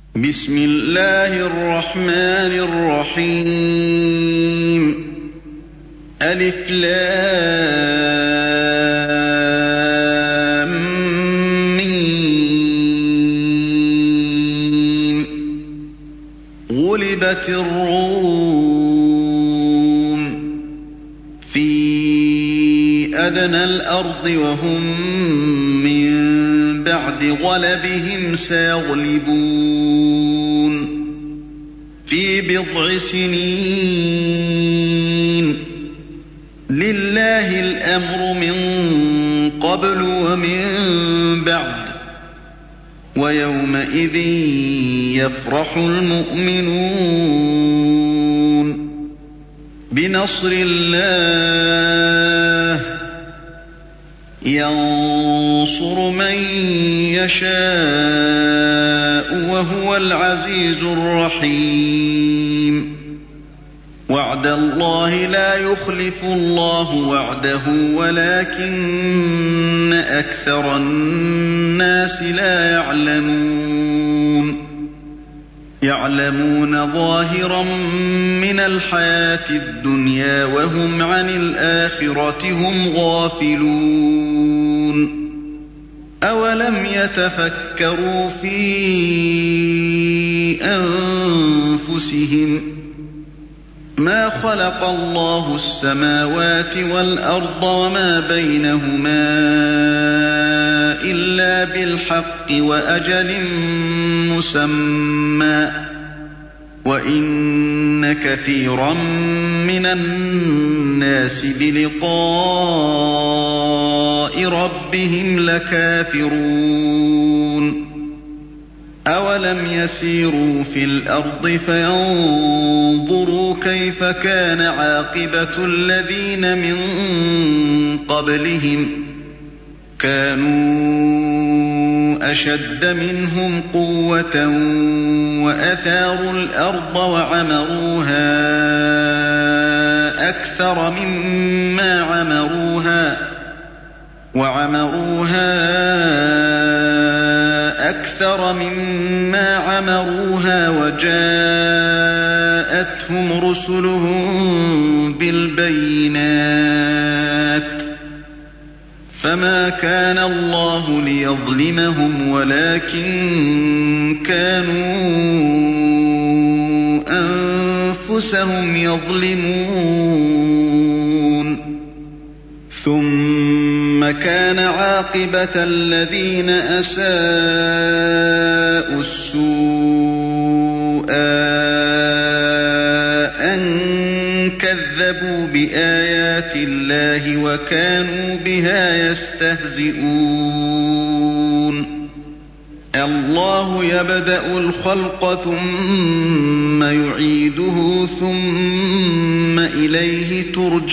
بسم الله الرحمن الرحيم ألف لام ميم غلبت الروم في أدنى الأرض وهم من بعد غلبهم سيغلبون في بضع سنين لله الأمر من قبل ومن بعد ويومئذ يفرح المؤمنون بنصر الله ينصر من يشاء وهو العزيز الرحيم وعد الله لا يخلف الله وعده ولكن أكثر الناس لا يعلمون ظاهرا من الحياة الدنيا وهم عن الآخرة هم غافلون أولم يتفكروا في أنفسهم ما خلق الله السماوات والأرض وما بينهما إلا بالحق وأجل مسمى وإن كثيرا من الناس بلقاء ربهم لكافرون أولم يسيروا في الأرض فينظروا كيف كان عاقبة الذين من قبلهم كانوا أشد منهم قوة وأثاروا الأرض وعمروها أكثر مما عمروها وجاءتهم رسلهم بالبينات فما كان الله ليظلمهم ولكن كانوا أنفسهم يظلمون ثم كان عاقبة الذين أساءوا السوء أن كذبوا بآيات الله وكانوا بها يستهزئون الله يبدأ الخلق ثم يعيده ثم إليه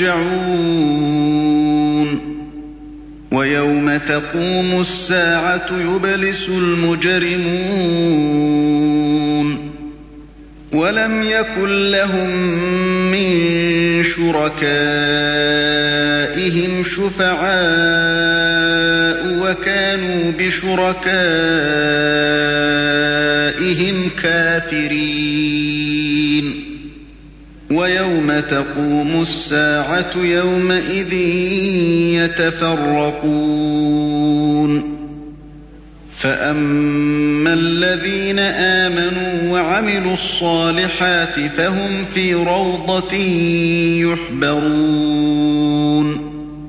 ترجعون ويوم تقوم الساعة يبلس المجرمون ولم يكن لهم من شركائهم شفعاء وكانوا بشركائهم كافرين ويوم تقوم الساعة يومئذ يتفرقون فأما الذين آمنوا وعملوا الصالحات فهم في روضة يحبرون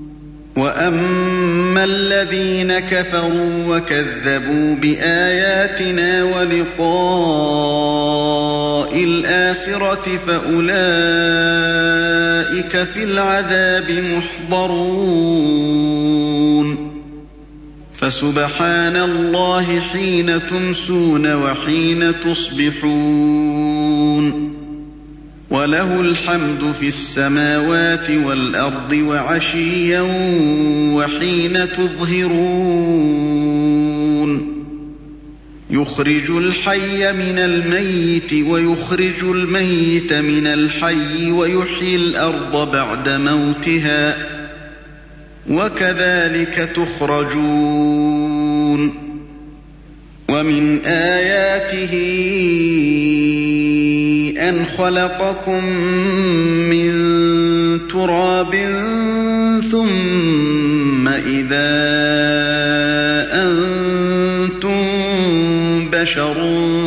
وأما الذين كفروا وكذبوا بآياتنا ولقاء الآخرة فأولئك في العذاب محضرون فسبحان الله حين تمسون وحين تصبحون وله الحمد في السماوات والأرض وعشيا وحين تظهرون يخرج الحي من الميت ويخرج الميت من الحي ويحيي الأرض بعد موتها وكذلك تخرجون ومن آياته أن خلقكم من تراب ثم إذا أنتم بشر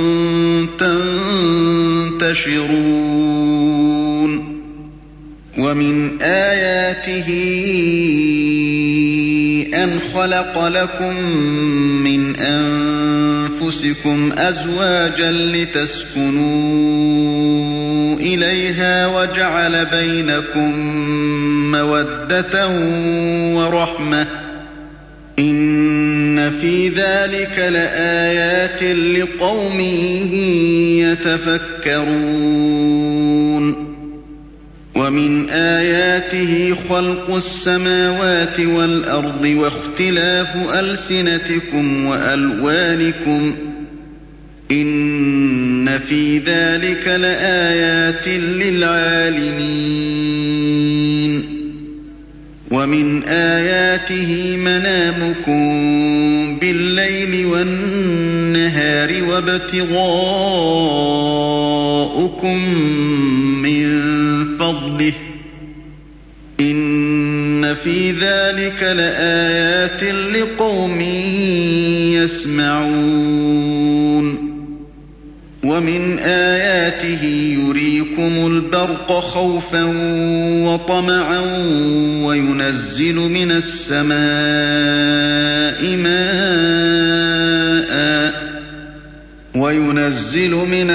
تنتشرون ومن آياته أن خلق لكم من أنفسكم أزواجا لتسكنوا إليها وجعل بينكم مودة ورحمة إن في ذلك لآيات لقوم يتفكرون ومن آياته خلق السماوات والأرض واختلاف ألسنتكم وألوانكم إن في ذلك لآيات للعالمين ومن آياته منامكم بالليل والنهار وابتغاؤكم من فضله إن في ذلك لآيات لقوم يسمعون ومن آياته يريكم البرق خوفا وطمعا وينزل من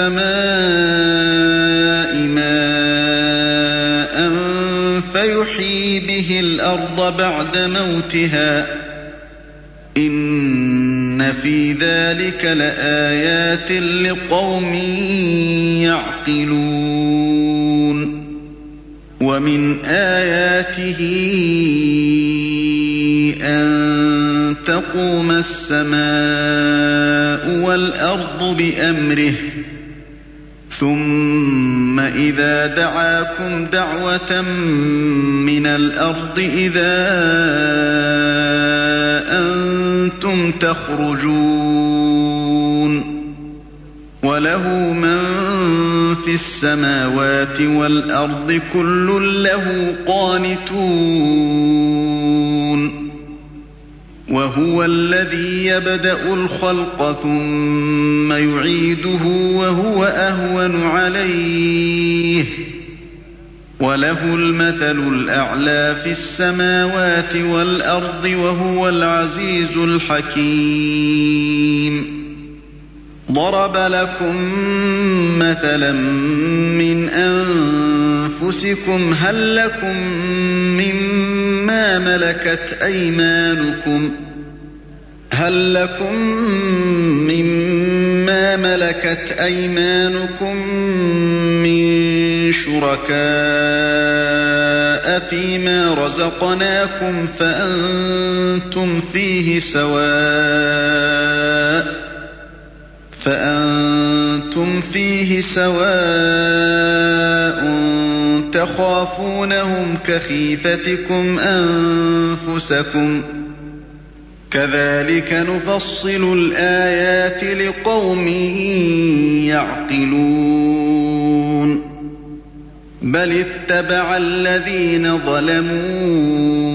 السماء ماء فيحيي به الأرض بعد موتها إن في ذلك لآيات لقوم يعقلون ومن آياته أن تقوم السماء والأرض بأمره ثم إذا دعاكم دعوة من الأرض إذا أنتم تخرجون وله من في السماوات والأرض كل له قانتون وهو الذي يبدأ الخلق ثم يعيده وهو أهون عليه وله المثل الأعلى في السماوات والأرض وهو العزيز الحكيم ضرب لكم مثلا من أنفسكم هل لكم مما ملكت أيمانكم من شركاء فيما رزقناكم فأنتم فيه سواء تخافونهم كخيفتكم أنفسكم كذلك نفصل الآيات لقوم يعقلون بل اتبع الذين ظلموا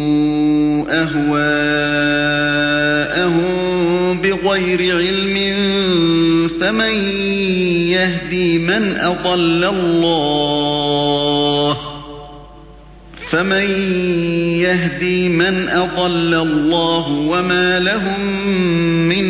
أهواءهم بغير علم فمن يهدي من أضل الله وما لهم من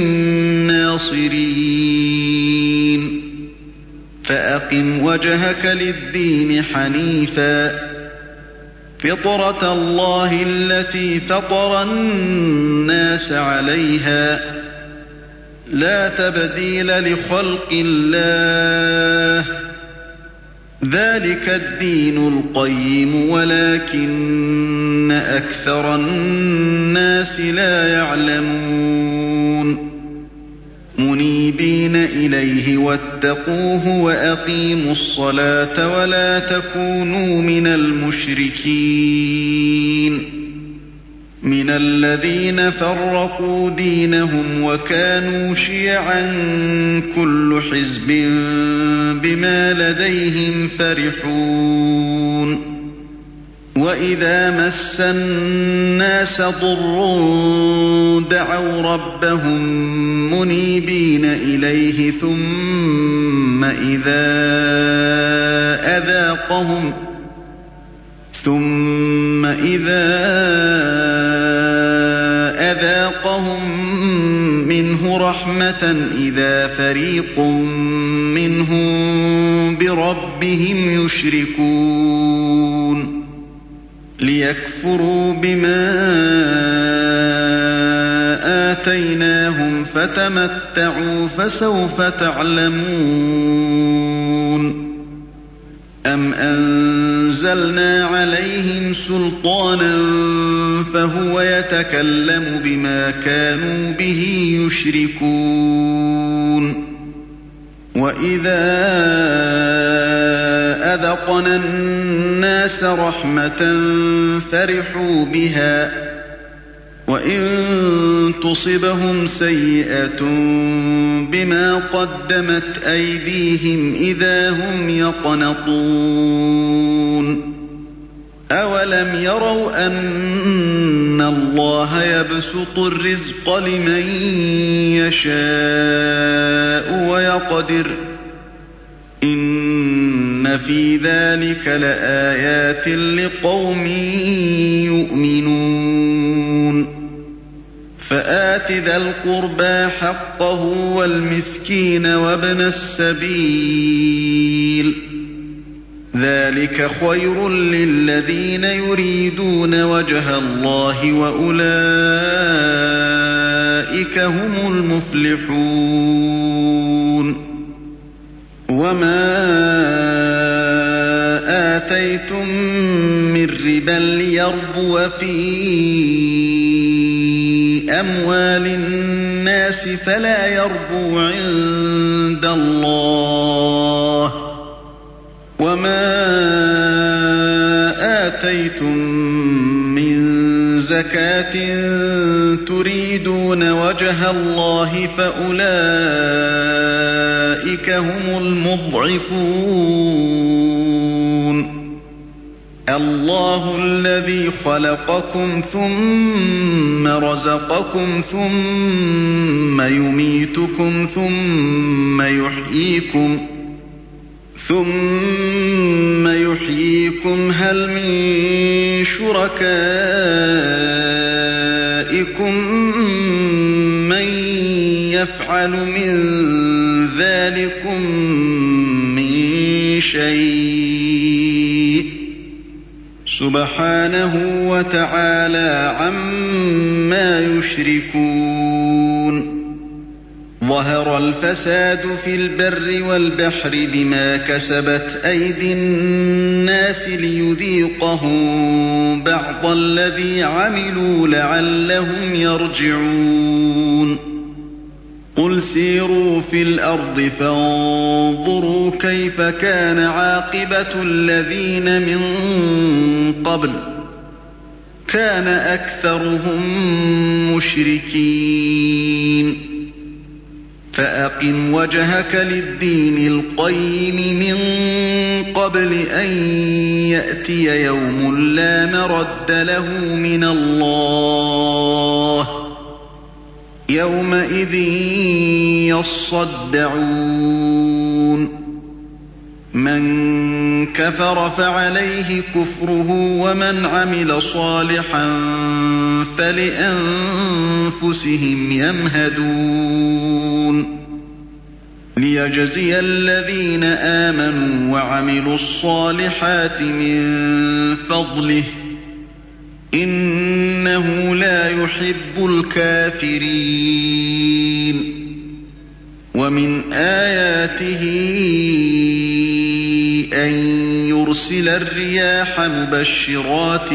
ناصرين فأقم وجهك للدين حنيفا فطرة الله التي فطر الناس عليها لا تبديل لخلق الله ذلك الدين القيم ولكن أكثر الناس لا يعلمون منيبين إليه واتقوه وأقيموا الصلاة ولا تكونوا من المشركين مِنَ الَّذِينَ فَرَّقُوا دِينَهُمْ وَكَانُوا شِيَعًا كُلُّ حِزْبٍ بِمَا لَدَيْهِمْ فَرِحُونَ وَإِذَا مَسَّ النَّاسَ ضُرٌّ دَعَوْا رَبَّهُم مُّنِيبِينَ إِلَيْهِ ثُمَّ إِذَا أَذَاقَهُم مِّنْهُ رَحْمَةً إِذَا فَرِيقٌ مِّنْهُم بِرَبِّهِمْ يُشْرِكُونَ لِيَكْفُرُوا بِمَا آتَيْنَاهُمْ فَتَمَتَّعُوا فَسَوْفَ تَعْلَمُونَ أَمْ أَنزَلْنَا عَلَيْهِمْ سُلْطَانًا فَهُوَ يَتَكَلَّمُ بِمَا كَانُوا بِهِ يُشْرِكُونَ وَإِذَا أَذَقْنَا النَّاسَ رَحْمَةً فَرِحُوا بِهَا وَإِن تُصِبْهُمْ سَيِّئَةٌ بِمَا قَدَّمَتْ أَيْدِيهِمْ إِذَا هُمْ يَقْنَطُونَ أَوَلَمْ يَرَوْا أَنَّ اللَّهَ يَبْسُطُ الرِّزْقَ لِمَن يَشَاءُ وَيَقْدِرُ إِنَّ فِي ذَلِكَ لَآيَاتٍ لِقَوْمٍ يُؤْمِنُونَ فَآتِ ذَا الْقُرْبَىٰ حَقَّهُ وَالْمِسْكِينَ وَابْنَ السَّبِيلِ ذَلِكَ خَيْرٌ لِّلَّذِينَ يُرِيدُونَ وَجْهَ اللَّهِ وَأُولَٰئِكَ هُمُ الْمُفْلِحُونَ وَمَا آتَيْتُم مِّن رِّبًا لِّيَرْبُوَ فِي أَمْوَالِ النَّاسِ فَلَا يَرْبُو عِندَ اللَّهِ وَمَا آتَيْتُم مِّن زَكَاةٍ تُرِيدُونَ وَجْهَ اللَّهِ فَأُولَٰئِكَ هُمُ الْمُضْعِفُونَ اللَّهُ الَّذِي خَلَقَكُمْ ثُمَّ رَزَقَكُمْ ثُمَّ يُمِيتُكُمْ ثُمَّ يُحْيِيكُمْ هَلْ مِن شُرَكَائِكُم مَّن يَفْعَلُ مِن ذَٰلِكُم مِّن شَيْءٍ سُبْحَانَهُ وَتَعَالَىٰ عَمَّا يُشْرِكُونَ ظَهَرَ الْفَسَادُ فِي الْبَرِّ وَالْبَحْرِ بِمَا كَسَبَتْ أَيْدِي النَّاسِ لِيُذِيقَهُم بَعْضَ الَّذِي عَمِلُوا لَعَلَّهُمْ يَرْجِعُونَ قُلْ سِيرُوا فِي الْأَرْضِ فَانظُرُوا كَيْفَ كَانَ عَاقِبَةُ الَّذِينَ مِن قَبْلُ كَانَ أَكْثَرُهُم مُّشْرِكِينَ فَأَقِمْ وَجْهَكَ لِلدِّينِ الْقَيِّمِ مِن قَبْلِ أَن يَأْتِيَ يَوْمٌ لَّا مَرَدَّ لَهُ مِنَ اللَّهِ يَوْمَئِذٍ يَصَّدَّعُونَ مَن كَفَرَ فَعَلَيْهِ كُفْرُهُ وَمَنْ عَمِلَ صَالِحًا فَلِأَنفُسِهِمْ يَمْهَدُونَ لِيَجْزِيَ الَّذِينَ آمَنُوا وَعَمِلُوا الصَّالِحَاتِ مِن فَضْلِهِ إِنَّهُ لَا يُحِبُّ الْكَافِرِينَ وَمِنْ آيَاتِهِ أَن يُرْسِلَ الرِّيَاحَ مُبَشِّرَاتٍ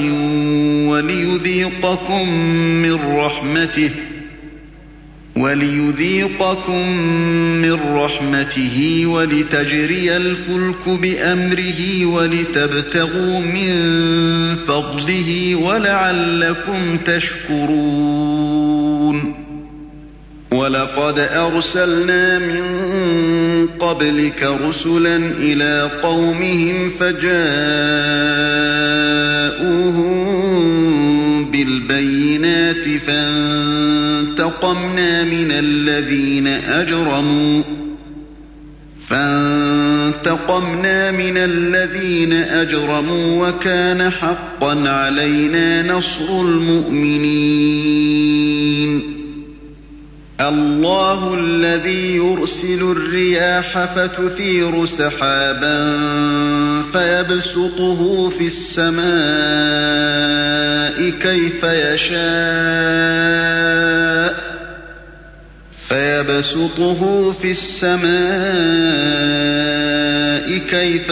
وَلِيُذِيقَكُم مِّن رحمته ولتجري الفلك بأمره ولتبتغوا من فضله ولعلكم تشكرون ولقد أرسلنا من قبلك رسلا إلى قومهم فجاءوهم بالبينات فانتقمنا من الذين أجرموا وكان حقا علينا نصر المؤمنين الله الذي يرسل الرياح فتثير سحابا فيبسطه في السماء كيف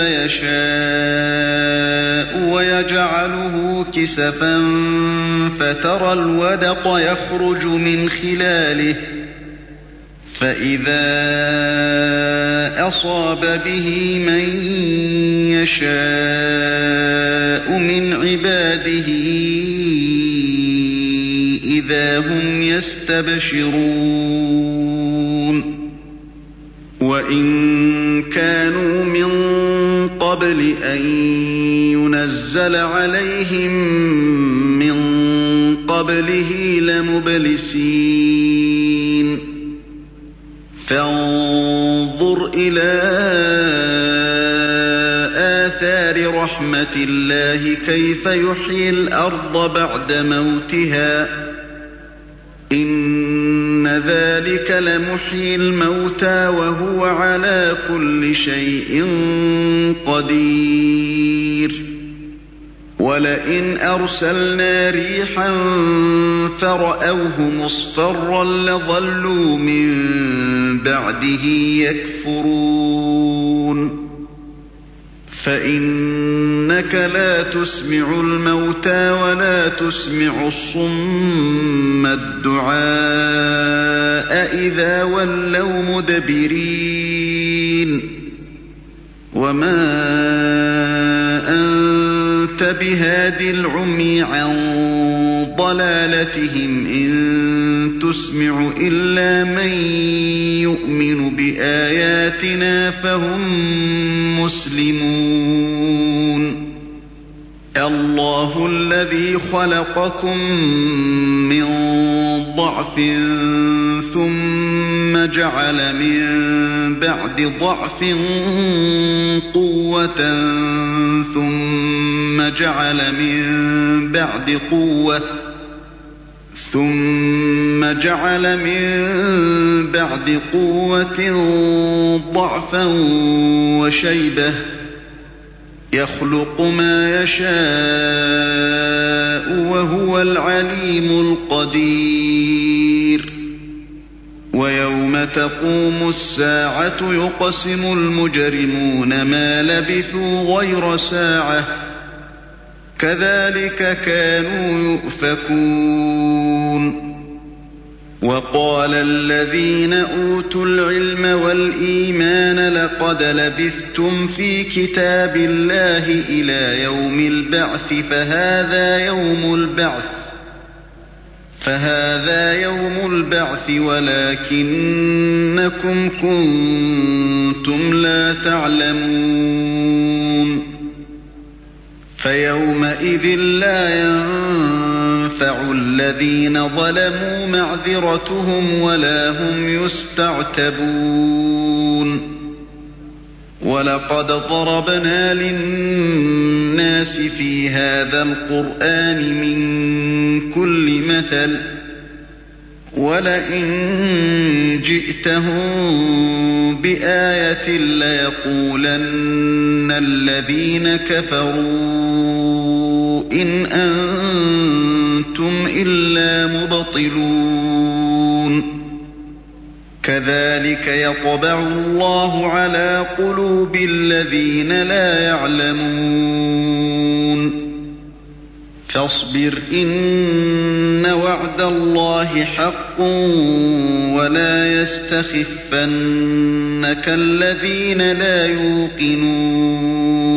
يشاء ويجعله كسفا فترى الودق يخرج من خلاله فإذا أصاب به من يشاء من عباده إذا هم يستبشرون وإن كانوا من قبل أن ينزل عليهم من قبله لمبلسين فانظر إلى آثار رحمة الله كيف يحيي الأرض بعد موتها إن ذلك لمحيي الموتى وهو على كل شيء قدير ولئن أرسلنا ريحا فرأوه مصفرا لظلوا من بعده يكفرون فإنك لا تسمع الموتى ولا تسمع الصم الدعاء إذا ولوا مدبرين وما أنت بهاد العمي عن ضلالتهم إن تسمع إلا من يؤمن بآياتنا فهم مسلمون الله الذي خلقكم من ضعف ثم جعل من بعد ضعف قوة ثم جعل من بعد قوة ضعفا وشيبة يخلق ما يشاء وهو العليم القدير ويوم تقوم الساعة يقسم المجرمون ما لبثوا غير ساعة كذلك كانوا يؤفكون وقال الذين أوتوا العلم والإيمان لقد لبثتم في كتاب الله إلى يوم البعث فهذا يوم البعث ولكنكم كنتم لا تعلمون فيومئذ لا ينفع الذين ظلموا معذرتهم ولا هم يستعتبون ولقد ضربنا للناس في هذا القرآن من كل مثل ولئن جئتهم بآية ليقولن الذين كفروا إن أنتم إلا مبطلون كذلك يطبع الله على قلوب الذين لا يعلمون فاصبر إن إِنَّ وَعْدَ اللَّهِ حَقٌّ وَلَا يَسْتَخِفَّنَّكَ الَّذِينَ لَا يُوقِنُونَ